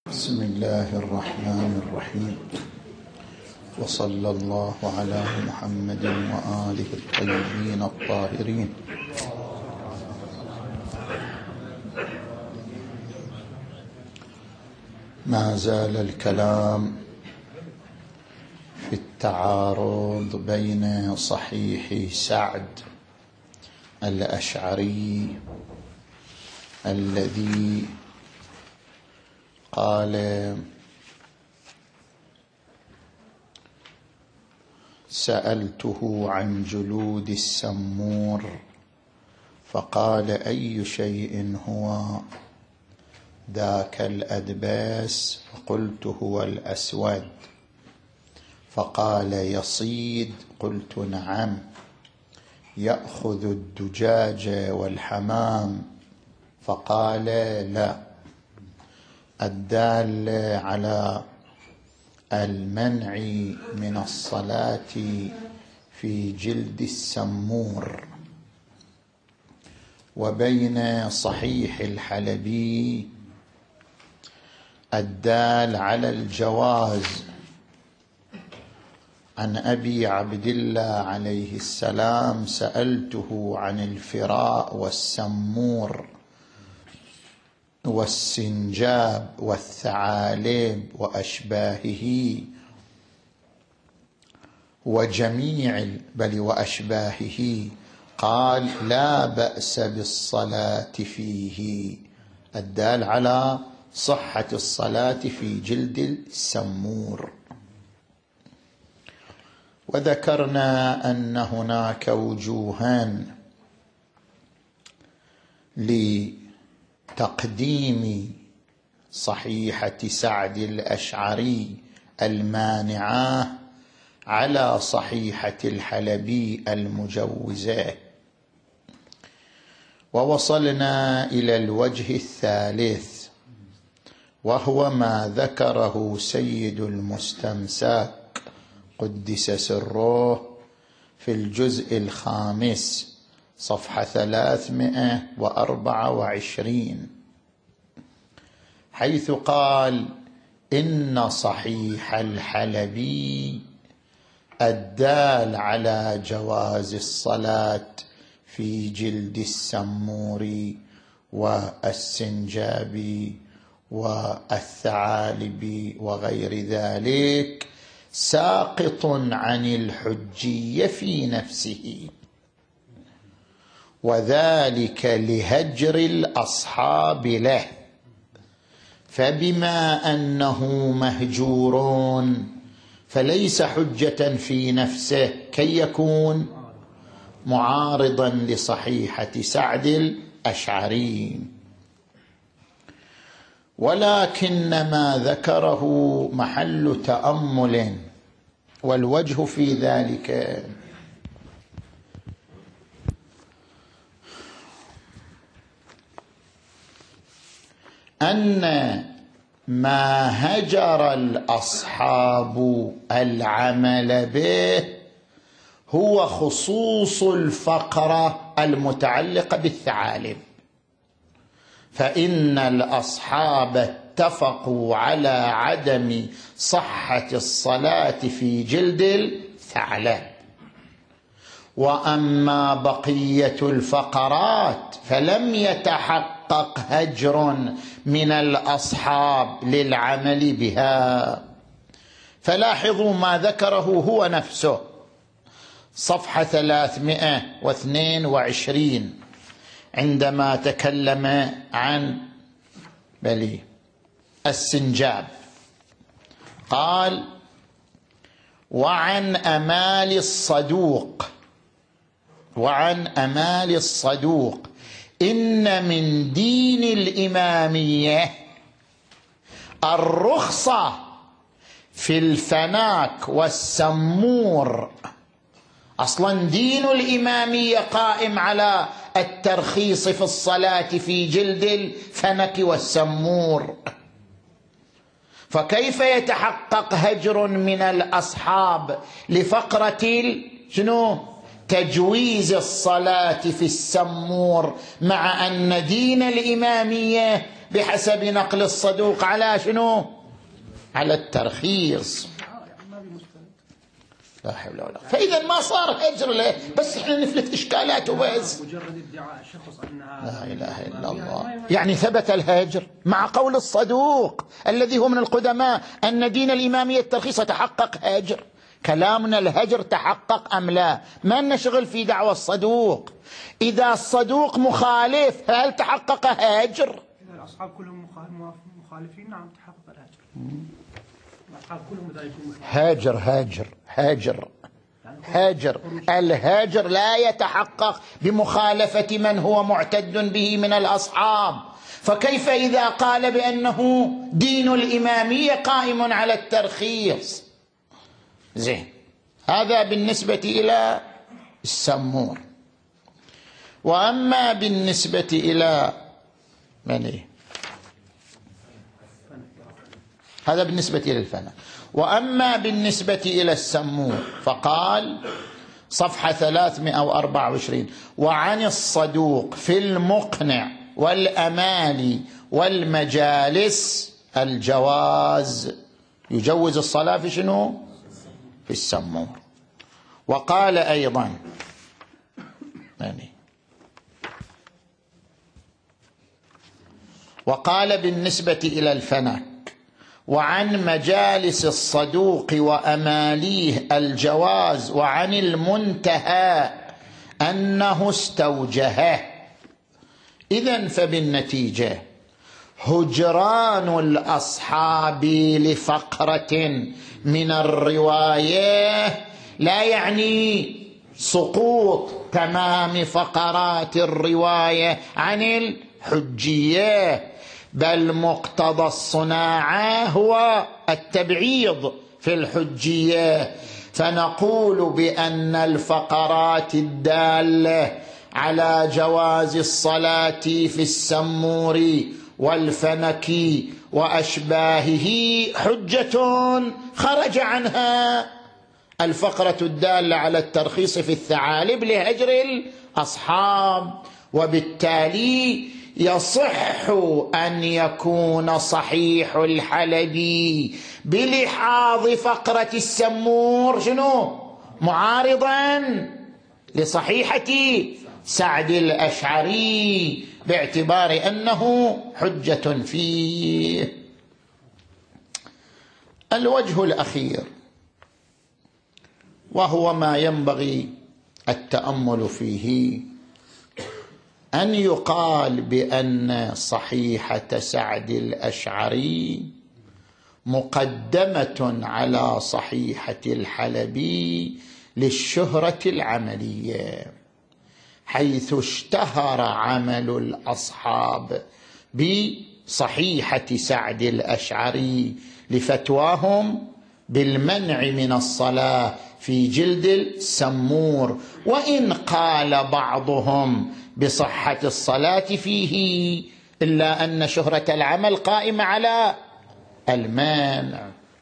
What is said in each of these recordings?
بسم الله الرحمن الرحيم، وصلى الله على محمد وآله الطيبين الطاهرين. ما زال الكلام في التعارض بين صحيح سعد الأشعري الذي قال: سألته عن جلود السمور فقال: أي شيء هو؟ ذاك الأدباس. فقلت: هو الأسود. فقال: يصيد؟ قلت: نعم. يأخذ الدجاج والحمام؟ فقال: لا. الدال على المنع من الصلاة في جلد السمور. وبين صحيح الحلبي الدال على الجواز عن أبي عبد الله عليه السلام: سألته عن الفراء والسمور والسنجاب والثعالب وأشباهه وأشباهه، قال: لا بأس بالصلاة فيه، الدال على صحة الصلاة في جلد السمور. وذكرنا أن هناك وجوها لتقديم صحيحة سعد الأشعري المانعة على صحيحة الحلبي المجوزة، ووصلنا إلى الوجه الثالث، وهو ما ذكره سيد المستمسك قدس سره في الجزء 5 صفحة 324، حيث قال: إن صحيح الحلبي الدال على جواز الصلاة في جلد السمور والسنجاب والثعالب وغير ذلك ساقط عن الحجية في نفسه، وذلك لهجر الأصحاب له، فبما أنه مهجور فليس حجة في نفسه كي يكون معارضا لصحيحة سعد الأشعري. ولكن ما ذكره محل تأمل، والوجه في ذلك أن ما هجر الأصحاب العمل به هو خصوص الفقرة المتعلقة بالثعالب، فإن الأصحاب اتفقوا على عدم صحة الصلاة في جلد الثعلب، وأما بقية الفقرات فلم يتحقق هجر من الأصحاب للعمل بها. فلاحظوا ما ذكره هو نفسه، صفحة 322، عندما تكلم عن السنجاب قال: وعن أمال الصدوق إن من دين الإمامية الرخصة في الفناك والسمور. أصلا دين الإمامية قائم على الترخيص في الصلاة في جلد الفنك والسمور، فكيف يتحقق هجر من الأصحاب لفقرة تجويز الصلاة في السمور، مع أن دين الإمامية بحسب نقل الصدوق على شنو؟ على الترخيص. لا حول ولا قوة. فإذا ما صار هجر له، بس احنا نفلت إشكالاته بس. مجرد ادعاء الشخص أنها لا إله إلا الله. يعني ثبت الهجر مع قول الصدوق الذي هو من القدماء أن دين الإمامية الترخيص تحقق هجر. كلامنا الهجر تحقق أم لا؟ ما نشغل في دعوى الصدوق. إذا الصدوق مخالف هل تحقق هجر؟ إذا الأصحاب كلهم مخالفين نعم تحقق الهجر. الأصحاب كلهم هاجر. الهاجر لا يتحقق بمخالفة من هو معتد به من الأصحاب، فكيف إذا قال بأنه دين الإمامية قائم على الترخيص؟ زين، هذا بالنسبة إلى السمور. وأما بالنسبة إلى هذا بالنسبة إلى الفنا. وأما بالنسبة إلى السمور فقال صفحة 324: وعن الصدوق في المقنع والأمالي والمجالس الجواز، يجوز الصلاة في شنو؟ في السمور. وقال أيضا وقال بالنسبة إلى الفنك: وعن مجالس الصدوق وأماليه الجواز، وعن المنتهى أنه استوجهه. إذن فبالنتيجة هجران الأصحاب لفقرة من الرواية لا يعني سقوط تمام فقرات الرواية عن الحجية، بل مقتضى الصناعة هو التبعيض في الحجية. فنقول بأن الفقرات الدالة على جواز الصلاة في السمور والفنك وأشباهه حجة خرج عنها الفقرة الدالة على الترخيص في الثعالب لهجر الأصحاب، وبالتالي يصح أن يكون صحيح الحلبي بلحاظ فقرة السمور شنو؟ معارضا لصحيحة سعد الأشعري باعتبار أنه حجة فيه. الوجه الأخير وهو ما ينبغي التأمل فيه، أن يقال بأن صحيحة سعد الأشعري مقدمة على صحيحة الحلبي للشهرة العملية، حيث اشتهر عمل الأصحاب بصحيحة سعد الأشعري لفتواهم بالمنع من الصلاة في جلد السمور، وإن قال بعضهم بصحة الصلاة فيه، إلا أن شهرة العمل قائمة على المانع.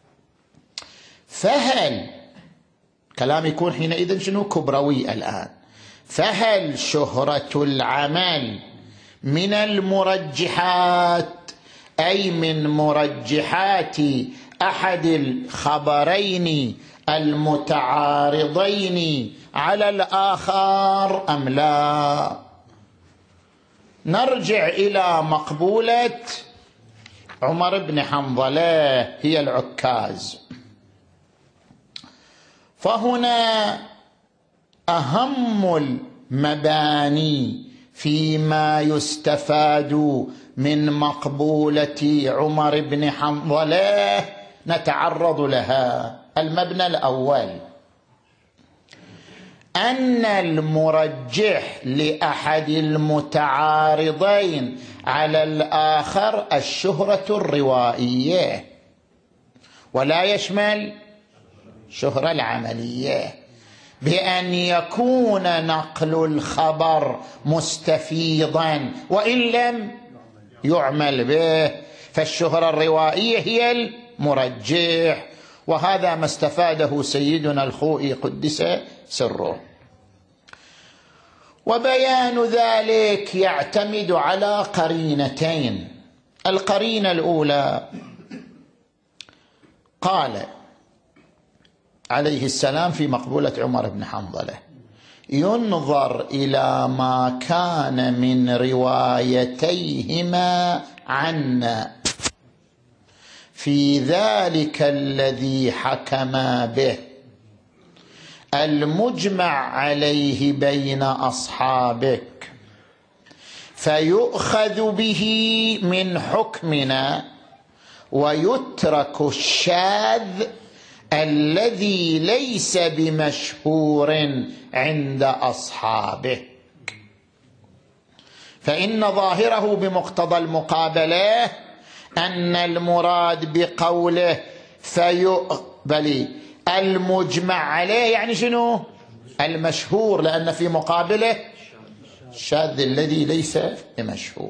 فهل كلام يكون حينئذ شنو؟ كبروي الآن. فهل شهرة العمل من المرجحات، أي من مرجحات أحد الخبرين المتعارضين على الآخر أم لا؟ نرجع إلى مقبولة عمر بن حنظلة هي العكاز. فهنا أهم المباني فيما يستفاد من مقبولة عمر بن حنظلة نتعرض لها. المبنى الأول أن المرجح لأحد المتعارضين على الآخر الشهرة الروائية، ولا يشمل شهرة العملية، بأن يكون نقل الخبر مستفيضا وإن لم يعمل به، فالشهرة الروائية هي المرجح، وهذا ما استفاده سيدنا الخوئي قدس سره. وبيان ذلك يعتمد على قرينتين. القرينة الأولى، قال عليه السلام في مقبولة عمر بن حنظلة: ينظر إلى ما كان من روايتيهما عنا في ذلك الذي حكما به المجمع عليه بين أصحابك، فيؤخذ به من حكمنا ويترك الشاذ الذي ليس بمشهور عند أصحابه. فإن ظاهره بمقتضى المقابلة أن المراد بقوله فيقبل المجمع عليه يعني شنو؟ المشهور، لأن في مقابله الشاذ الذي ليس بمشهور.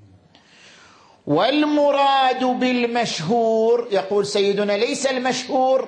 والمراد بالمشهور يقول سيدنا ليس المشهور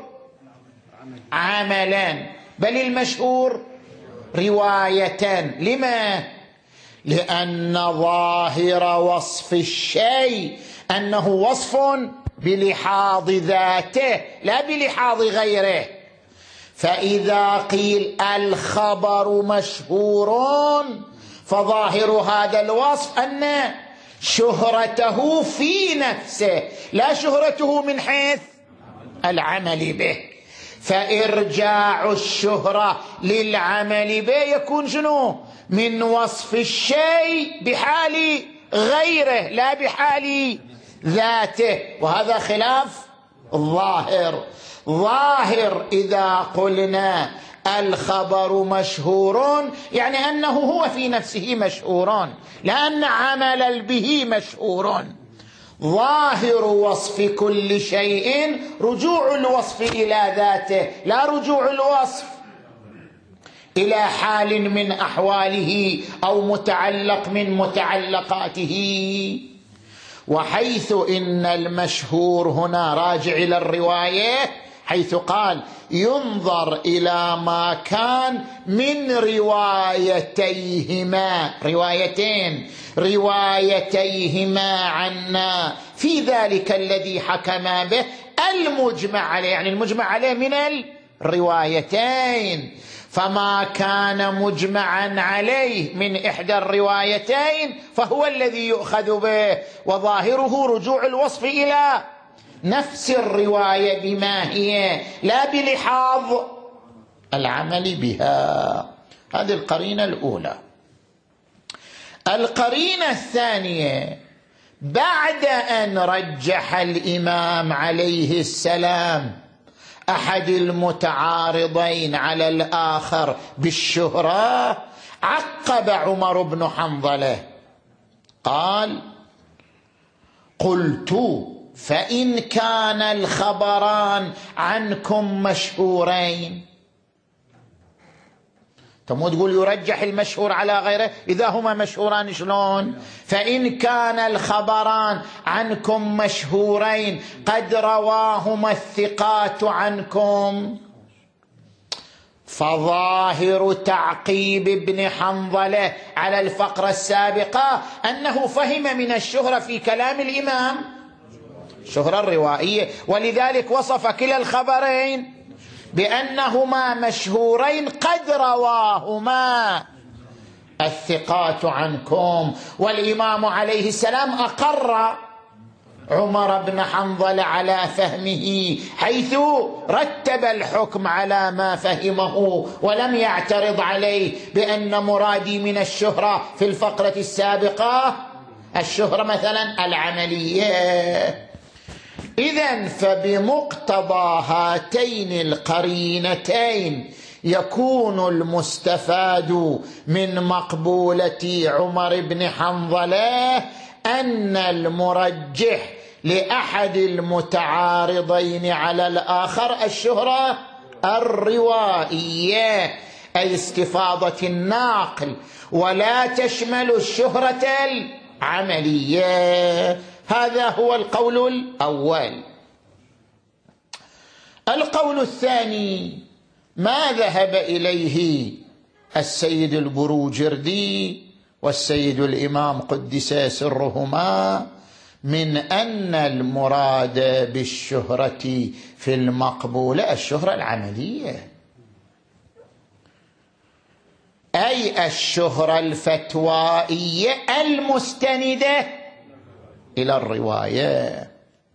عملا بل المشهور رواية. لما؟ لأن ظاهر وصف الشيء أنه وصف بلحاظ ذاته لا بلحاظ غيره. فإذا قيل الخبر مشهور فظاهر هذا الوصف أن شهرته في نفسه لا شهرته من حيث العمل به. فإرجاع الشهرة للعمل به يكون شنو؟ من وصف الشيء بحال غيره لا بحال ذاته، وهذا خلاف الظاهر. ظاهر إذا قلنا الخبر مشهور يعني أنه هو في نفسه مشهور لأن عمل به مشهور. ظاهر وصف كل شيء رجوع الوصف إلى ذاته لا رجوع الوصف إلى حال من أحواله أو متعلق من متعلقاته. وحيث إن المشهور هنا راجع إلى الرواية، حيث قال ينظر إلى ما كان من روايتيهما، روايتيهما عنا في ذلك الذي حكما به المجمع عليه، يعني المجمع عليه من الروايتين. فما كان مجمعا عليه من إحدى الروايتين فهو الذي يؤخذ به، وظاهره رجوع الوصف إلى نفس الرواية بما هي لا بلحاظ العمل بها. هذه القرينة الأولى. القرينة الثانية، بعد أن رجح الإمام عليه السلام أحد المتعارضين على الآخر بالشهرة، عقب عمر بن حنظلة قال: قلت فإن كان الخبران عنكم مشهورين. تمو تقول يرجح المشهور على غيره إذا هما مشهوران شلون؟ فإن كان الخبران عنكم مشهورين قد رواهما الثقات عنكم، فظاهر تعقيب ابن حنظلة على الفقرة السابقة أنه فهم من الشهرة في كلام الإمام شهرة الروائية، ولذلك وصف كلا الخبرين بأنهما مشهورين قد رواهما الثقات عنكم. والإمام عليه السلام أقر عمر بن حنظلة على فهمه، حيث رتب الحكم على ما فهمه ولم يعترض عليه بأن مرادي من الشهرة في الفقرة السابقة الشهرة مثلا العملية. إذن فبمقتضى هاتين القرينتين يكون المستفاد من مقبولة عمر بن حنظلة أن المرجح لأحد المتعارضين على الآخر الشهرة الروائية، أي استفاضة الناقل، ولا تشمل الشهرة العملية. هذا هو القول الأول. القول الثاني ما ذهب إليه السيد البروجردي والسيد الإمام قدس سرهما من أن المراد بالشهرة في المقبولة الشهرة العملية، أي الشهرة الفتوائية المستندة إلى الرواية.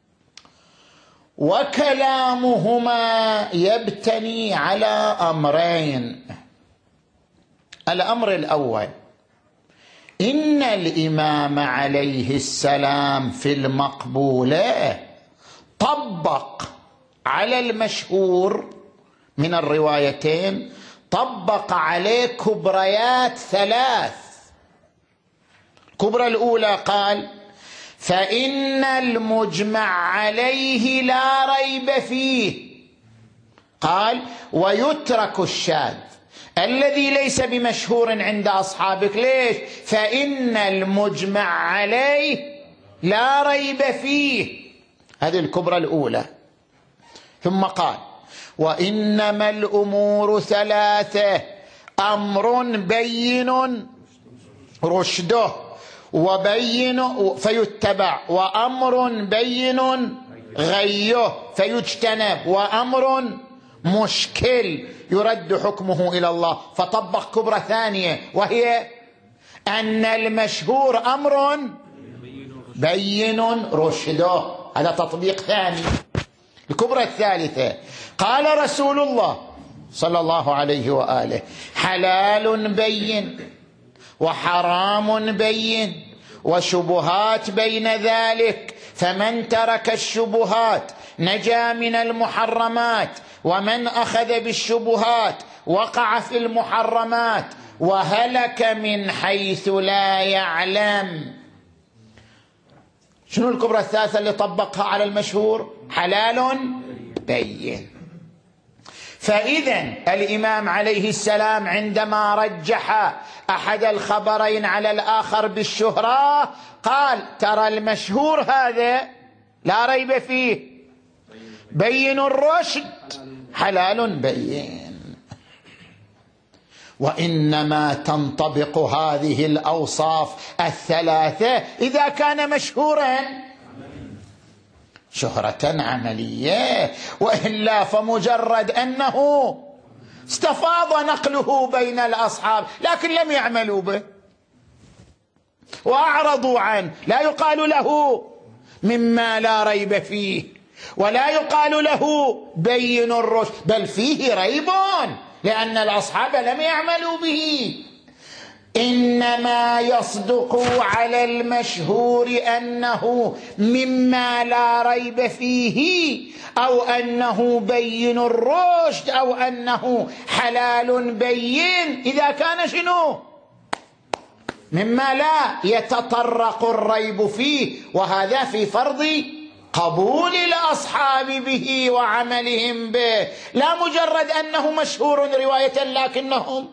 وكلامهما يبتني على أمرين. الأمر الأول: إن الإمام عليه السلام في المقبولة طبق على المشهور من الروايتين، طبق عليه كبريات ثلاث. الكبرى الأولى قال: فإن المجمع عليه لا ريب فيه، قال: ويترك الشاذ الذي ليس بمشهور عند أصحابك. ليش؟ فإن المجمع عليه لا ريب فيه. هذه الكبرى الأولى. ثم قال: وإنما الأمور ثلاثة: أمر بين رشده وبين فيتبع، وأمر بين غيه فيجتنب، وأمر مشكل يرد حكمه إلى الله. فطبق كبرى ثانية، وهي أن المشهور أمر بين رشده. هذا تطبيق ثاني. الكبرى الثالثة: قال رسول الله صلى الله عليه وآله: حلال بين وحرام بين وشبهات بين ذلك، فمن ترك الشبهات نجا من المحرمات، ومن أخذ بالشبهات وقع في المحرمات وهلك من حيث لا يعلم. شنو الكبرى الثالثة اللي طبقها على المشهور؟ حلال بين. فإذا الإمام عليه السلام عندما رجح أحد الخبرين على الآخر بالشهرة قال: ترى المشهور هذا لا ريب فيه، بين الرشد، حلال بين. وإنما تنطبق هذه الأوصاف الثلاثة إذا كان مشهورا شهرة عملية، وإلا فمجرد أنه استفاض نقله بين الأصحاب لكن لم يعملوا به وأعرضوا عنه، لا يقال له مما لا ريب فيه، ولا يقال له بين الرشد، بل فيه ريب لأن الأصحاب لم يعملوا به. إنما يصدق على المشهور أنه مما لا ريب فيه، أو أنه بين الرشد، أو أنه حلال بين إذا كان شنو؟ مما لا يتطرق الريب فيه، وهذا في فرض قبول الأصحاب به وعملهم به، لا مجرد أنه مشهور رواية لكنهم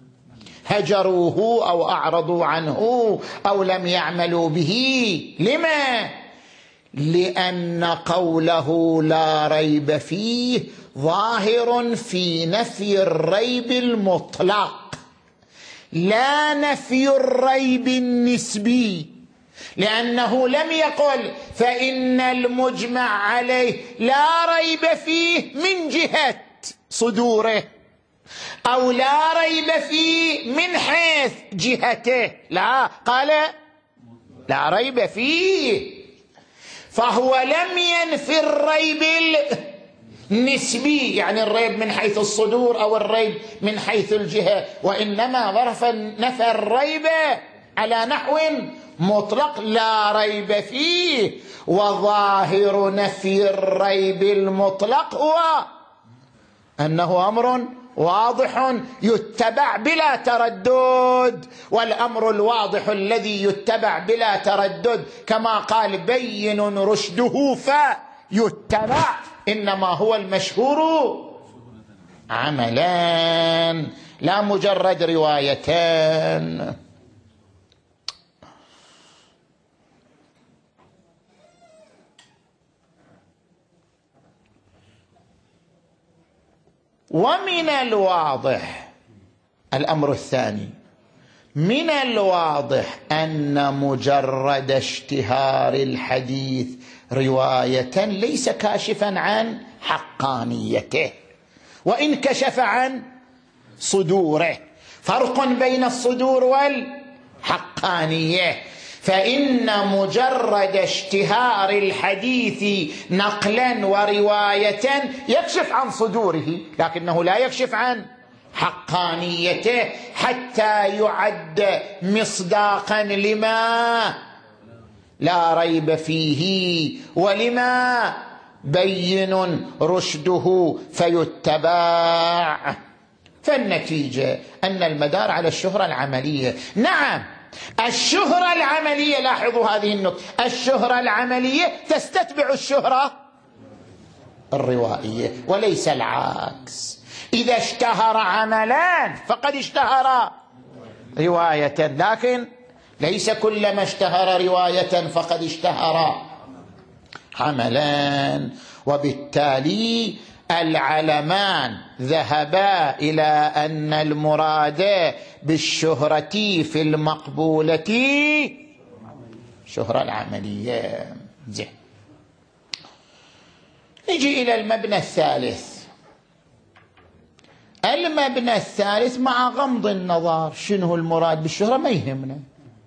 هجروه أو أعرضوا عنه أو لم يعملوا به. لما؟ لأن قوله لا ريب فيه ظاهر في نفي الريب المطلق، لا نفي الريب النسبي، لأنه لم يقل فإن المجمع عليه لا ريب فيه من جهة صدوره، أو لا ريب فيه من حيث جهته، لا، قال لا ريب فيه. فهو لم ينفي الريب النسبي، يعني الريب من حيث الصدور أو الريب من حيث الجهة، وإنما نفى الريب على نحو مطلق لا ريب فيه. وظاهر نفي الريب المطلق هو أنه أمر واضح يتبع بلا تردد، والأمر الواضح الذي يتبع بلا تردد كما قال بين رشده فيتبع، إنما هو المشهور عملان لا مجرد روايتان. ومن الواضح الأمر الثاني: من الواضح أن مجرد اشتهار الحديث رواية ليس كاشفا عن حقانيته، وإن كشف عن صدوره. فرق بين الصدور والحقانية. فإن مجرد اشتهار الحديث نقلا ورواية يكشف عن صدوره، لكنه لا يكشف عن حقانيته حتى يعد مصداقا لما لا ريب فيه ولما بين رشده فيتبع. فالنتيجة أن المدار على الشهرة العملية. نعم، الشهرة العملية، لاحظوا هذه النقطة، الشهرة العملية تستتبع الشهرة الروائية وليس العكس. إذا اشتهر عملا فقد اشتهر رواية، لكن ليس كلما اشتهر رواية فقد اشتهر عملا. وبالتالي العلمان ذهبا إلى أن المراد بالشهرة في المقبولة شهرة العملية. زين، نجي إلى المبنى الثالث. المبنى الثالث مع غمض النظر شنو المراد بالشهرة ما يهمنا.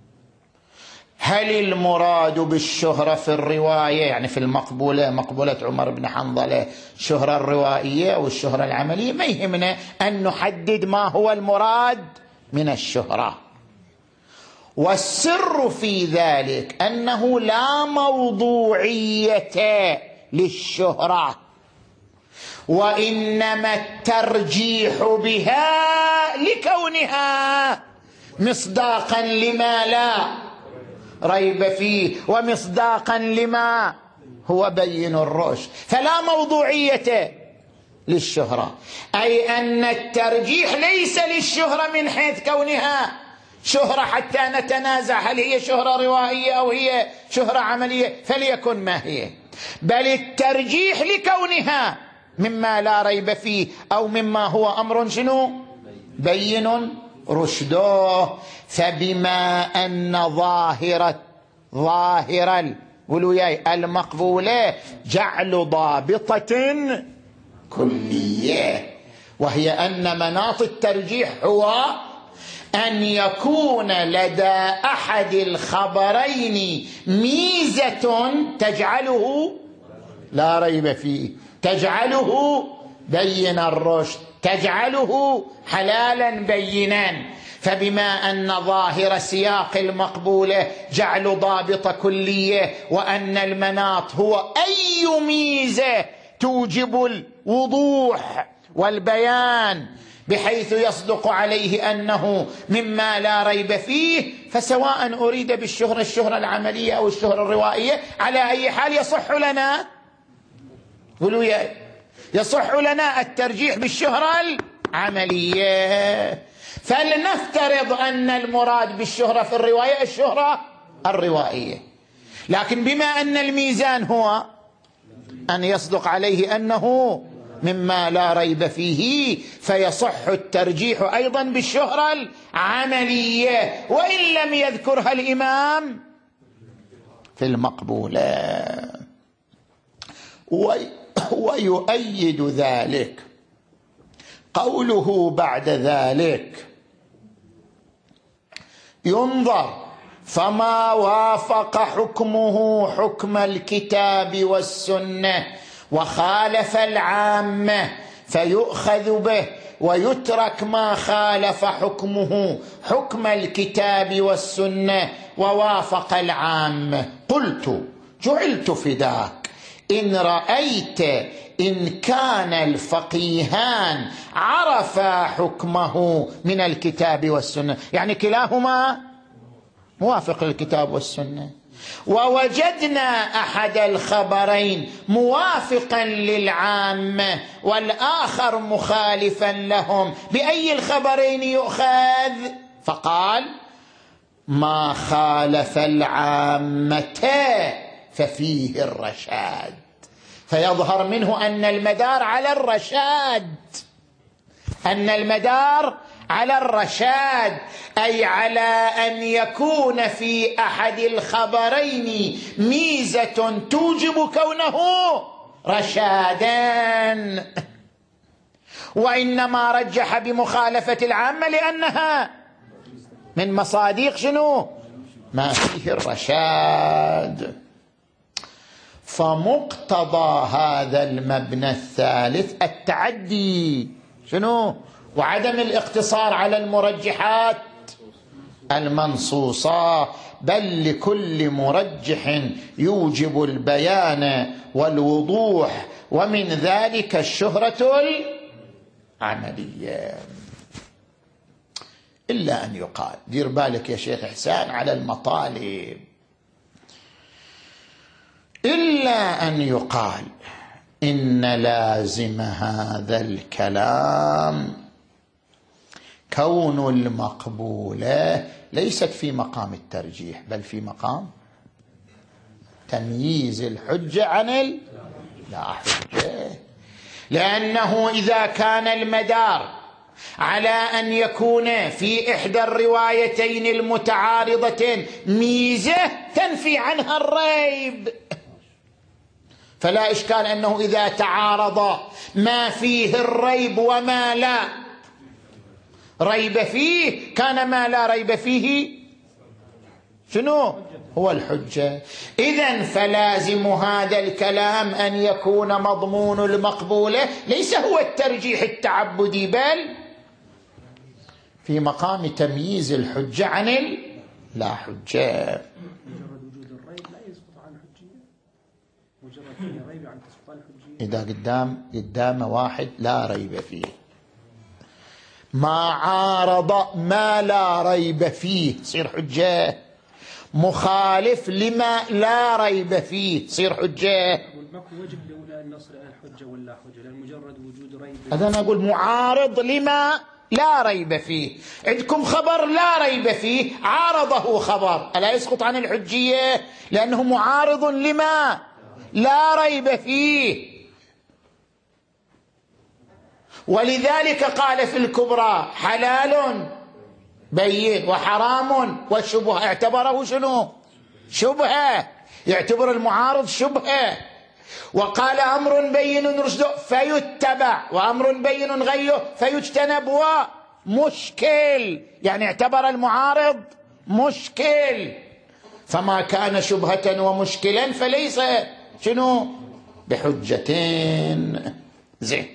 هل المراد بالشهرة في الرواية يعني في المقبولة، مقبولة عمر بن حنظلة، شهرة الروائية أو الشهرة العملية؟ ما يهمنا أن نحدد ما هو المراد من الشهرة. والسر في ذلك أنه لا موضوعية للشهرة، وإنما الترجيح بها لكونها مصداقا لما لا ريب فيه ومصداقا لما هو بين الرشد. فلا موضوعية للشهرة، أي أن الترجيح ليس للشهرة من حيث كونها شهرة حتى نتنازع هل هي شهرة روائية أو هي شهرة عملية، فليكن ما هي، بل الترجيح لكونها مما لا ريب فيه أو مما هو أمر شنو بين رشده. فبما أن ظاهر المقبولة جعل ضابطة كلية، وهي أن مناط الترجيح هو أن يكون لدى أحد الخبرين ميزة تجعله لا ريب فيه، تجعله بين الرشد، تجعله حلالا بينا. فبما أن ظاهر سياق المقبولة جعل ضابط كلية، وأن المناط هو أي ميزة توجب الوضوح والبيان بحيث يصدق عليه أنه مما لا ريب فيه، فسواء أريد بالشهرة الشهرة العملية أو الشهرة الروائية على أي حال يصح لنا، قولوا يصح لنا الترجيح بالشهرة العملية. فلنفترض أن المراد بالشهرة في الرواية الشهرة الروائية، لكن بما أن الميزان هو أن يصدق عليه أنه مما لا ريب فيه، فيصح الترجيح أيضا بالشهرة العملية وإن لم يذكرها الإمام في المقبولة. ويؤيد ذلك قوله بعد ذلك: ينظر فما وافق حكمه حكم الكتاب والسنة وخالف العامة فيؤخذ به، ويترك ما خالف حكمه حكم الكتاب والسنة ووافق العامة. قلت جعلت فداك إن رأيت إن كان الفقيهان عرفا حكمه من الكتاب والسنة، يعني كلاهما موافق للكتاب والسنة، ووجدنا أحد الخبرين موافقا للعامة والآخر مخالفا لهم، بأي الخبرين يؤخذ؟ فقال: ما خالف العامة ففيه الرشاد. فيظهر منه أن المدار على الرشاد، أن المدار على الرشاد، أي على أن يكون في أحد الخبرين ميزة توجب كونه رشادا، وإنما رجح بمخالفة العامة لأنها من مصادق شنو؟ ما فيه الرشاد. فمقتضى هذا المبنى الثالث التعدي شنو؟ وعدم الاقتصار على المرجحات المنصوصة، بل لكل مرجح يوجب البيان والوضوح، ومن ذلك الشهرة العملية. إلا أن يقال، دير بالك يا شيخ إحسان على المطالب، إلا أن يقال إن لازم هذا الكلام كون المقبولة ليست في مقام الترجيح، بل في مقام تمييز الحجة عن لا حجة، لأنه إذا كان المدار على أن يكون في إحدى الروايتين المتعارضتين ميزة تنفي عنها الريب، فلا إشكال أنه إذا تعارض ما فيه الريب وما لا ريب فيه، كان ما لا ريب فيه شنو؟ هو الحجة. إذن فلازم هذا الكلام أن يكون مضمون المقبولة ليس هو الترجيح التعبدي، بل في مقام تمييز الحجة عن لا حجة. مجرد وجود الريب لا يسقط عن الحجية، مجرد الريب عن تسقط عن الحجية. إذا قدام واحد لا ريب فيه، ما عارض ما لا ريب فيه صير حجة، مخالف لما لا ريب فيه صير حجة. والماكو وجه لولا أن نصل إلى الحجة ولا حجة، لأن مجرد وجود ريب. هذا أنا أقول معارض لما لا ريب فيه. عندكم خبر لا ريب فيه عارضه خبر، ألا يسقط عن الحجية؟ لأنه معارض لما لا ريب فيه. ولذلك قال في الكبرى حلال بين وحرام والشبهة، اعتبره شنو؟ شبهة، يعتبر المعارض شبهة. وقال أمر بين رشد فيتبع، وأمر بين غيه فيجتنب، ومشكل، يعني اعتبر المعارض مشكل، فما كان شبهة ومشكلا فليس شنو؟ بحجتين. زين،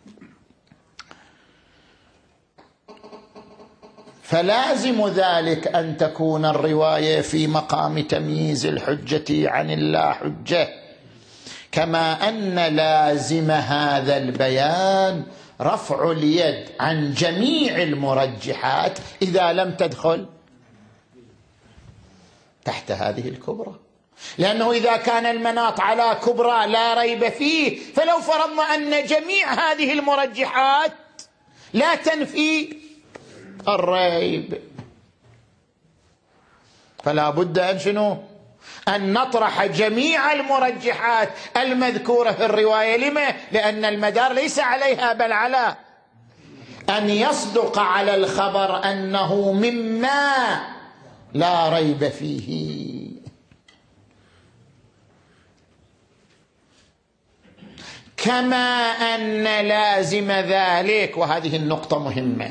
فلازم ذلك أن تكون الرواية في مقام تمييز الحجة عن اللا حجة، كما أن لازم هذا البيان رفع اليد عن جميع المرجحات إذا لم تدخل تحت هذه الكبرى، لأنه إذا كان المناط على كبرى لا ريب فيه، فلو فرضنا أن جميع هذه المرجحات لا تنفي الريب، فلا بد أن شنو؟ أن نطرح جميع المرجحات المذكورة في الرواية. لما؟ لأن المدار ليس عليها، بل على أن يصدق على الخبر أنه مما لا ريب فيه. كما أن لازم ذلك، وهذه النقطة مهمة،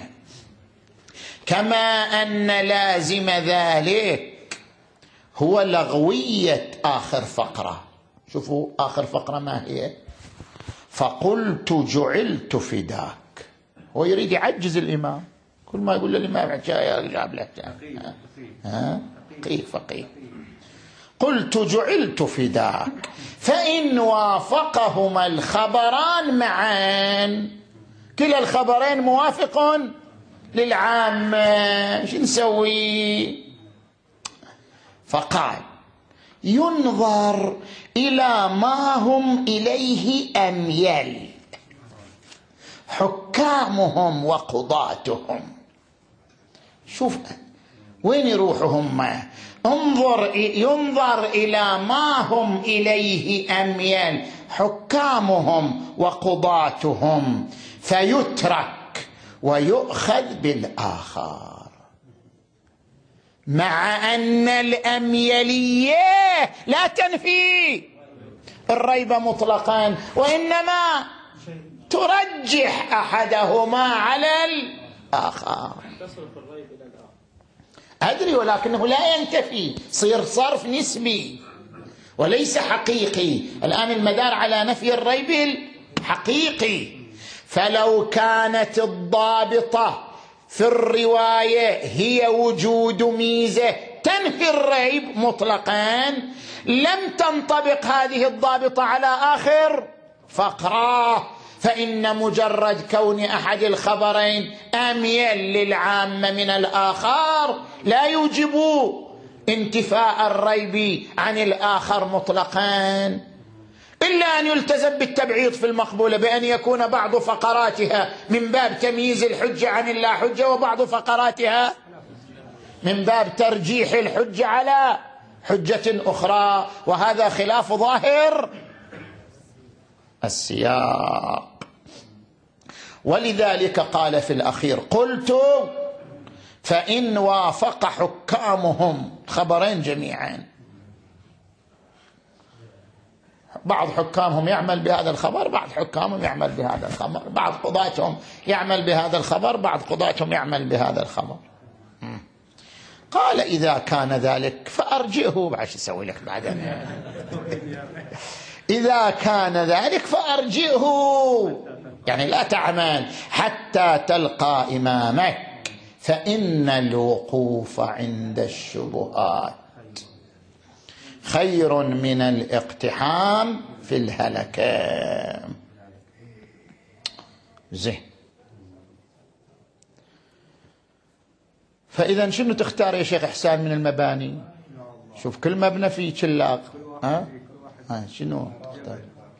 كما أن لازم ذلك هو لغوية آخر فقرة. شوفوا آخر فقرة ما هي؟ فقلت جعلت فداك. هو يريد يعجز الإمام، كل ما يقول للإمام جاب له فقيه. قلت جعلت فداك، فإن وافقهما الخبران معا، كلا الخبرين موافق للعامة، شو نسوي؟ فقال ينظر إلى ما هم إليه أميل حكامهم وقضاتهم. شوف وين يروحهم، ينظر إلى ما هم إليه أميل حكامهم وقضاتهم، فيترك ويؤخذ بالآخر، مع أن الأميلية لا تنفي الريب مطلقا، وإنما ترجح أحدهما على الآخر. أدري، ولكنه لا ينتفي، صير صرف نسبي وليس حقيقي. الآن المدار على نفي الريب الحقيقي. فلو كانت الضابطة في الرواية هي وجود ميزة تنفي الريب مطلقا، لم تنطبق هذه الضابطة على آخر فقرة، فإن مجرد كون أحد الخبرين أميل للعامة من الآخر لا يوجب انتفاء الريب عن الآخر مطلقا، إلا أن يلتزم بالتبعيض في المقبولة بأن يكون بعض فقراتها من باب تمييز الحجة عن اللا حجة، وبعض فقراتها من باب ترجيح الحجة على حجة أخرى، وهذا خلاف ظاهر السياق. ولذلك قال في الأخير: قلت فإن وافق حكامهم خبرين جميعا، بعض حكامهم يعمل بهذا الخبر، بعض حكامهم يعمل بهذا الخبر، بعض قضاتهم يعمل بهذا الخبر، بعض قضاتهم يعمل بهذا الخبر. قال: إذا كان ذلك فأرجئه. بعد شو أسوي لك بعدين؟ إذا كان ذلك فأرجئه، يعني لا تعمل حتى تلقى إمامك، فإن الوقوف عند الشبهات خير من الاقتحام في الهلكة. زين، فإذا شنو تختار يا شيخ إحسان من المباني؟ شوف كل مبنى فيه شلاق، شنو تختار؟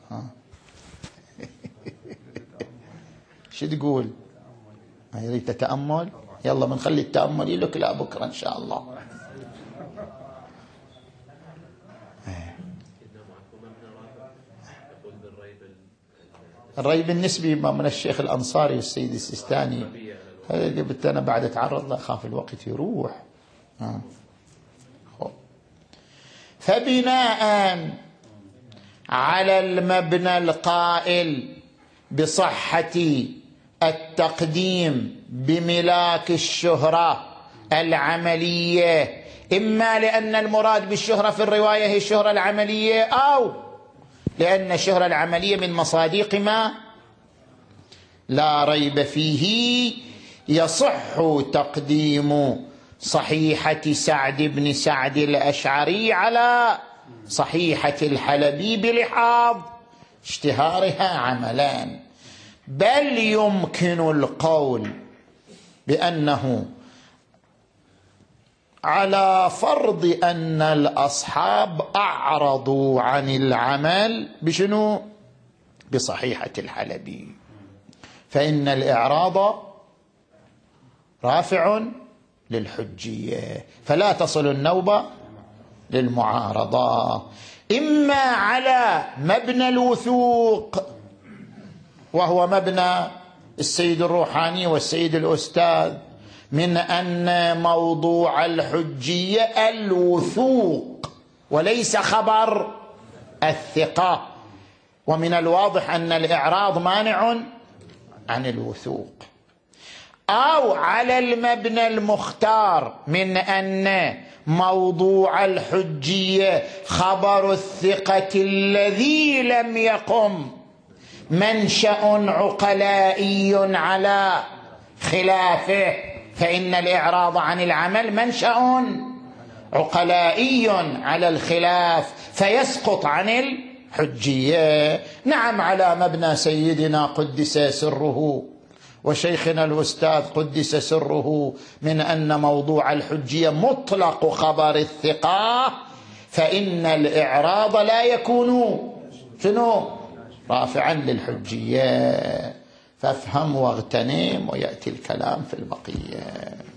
شو تقول؟ يريد تتأمل؟ يلا بنخلي التأمل لك لا بكرة إن شاء الله. الريب النسبي من الشيخ الأنصاري والسيد السيستاني، هذا اللي قلت أنا بعد أتعرض له خاف الوقت يروح. فبناء على المبنى القائل بصحة التقديم بملاك الشهرة العملية، إما لأن المراد بالشهرة في الرواية هي الشهرة العملية، أو لأن الشهرة العملية من مصادق ما لا ريب فيه، يصح تقديم صحيحة سعد بن سعد الأشعري على صحيحة الحلبي بلحاظ اشتهارها عملان، بل يمكن القول بأنه على فرض أن الأصحاب أعرضوا عن العمل بشنو؟ بصحيحة الحلبي، فإن الإعراض رافع للحجية، فلا تصل النوبة للمعارضة، إما على مبنى الوثوق وهو مبنى السيد الروحاني والسيد الأستاذ، من أن موضوع الحجية الوثوق وليس خبر الثقة، ومن الواضح أن الإعراض مانع عن الوثوق، أو على المبنى المختار من أن موضوع الحجية خبر الثقة الذي لم يقم منشأ عقلائي على خلافه، فإن الإعراض عن العمل منشأ عقلائي على الخلاف فيسقط عن الحجية. نعم، على مبنى سيدنا قدس سره وشيخنا الأستاذ قدس سره من أن موضوع الحجية مطلق خبر الثقة، فإن الإعراض لا يكون شنو؟ رافعا للحجية. فافهم واغتنم ويأتي الكلام في البقية.